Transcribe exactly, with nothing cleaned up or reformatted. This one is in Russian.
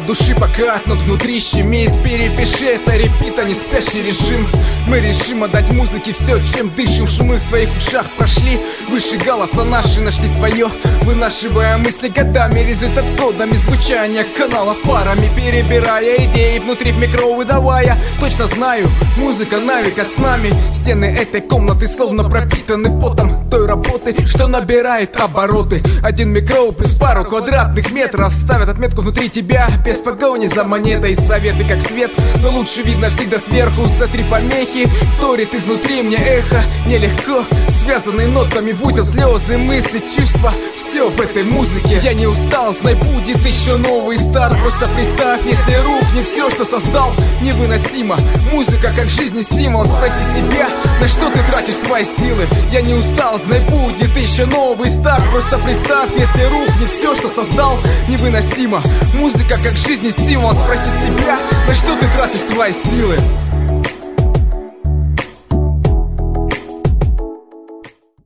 от души пока, но внутри щемит. Перепиши это, репит, а не спящий режим. Мы решим отдать музыке все, чем дышим. Шумы в твоих ушах прошли выше голоса наши, нашли свое, вынашивая мысли годами. Результат годами звучания канала парами, перебирая идеи внутри в микро выдавая. Точно знаю, музыка навека с нами. Стены этой комнаты словно пропитаны потом той работы, что набирает обороты. Один микро плюс пару квадратных метров ставят отметку внутри тебя, без погони за монетой. Советы как свет, но лучше видно всегда сверху. Сотри помехи, вторит изнутри мне эхо. Нелегко, связанный нотами в узел слезы, мысли, чувства, все в этой музыке. Я не устал, знай, будет еще новый старт. Просто представь, если рухнет все, что создал. Невыносимо, музыка как жизни символ. Спроси себя, на что ты тратишь свои силы. Я не устал, знай, будет еще новый старт. Просто представь, если рухнет все, что создал. Невыносимо, музыка как жизни символ. Спроси себя, на что ты тратишь свои силы.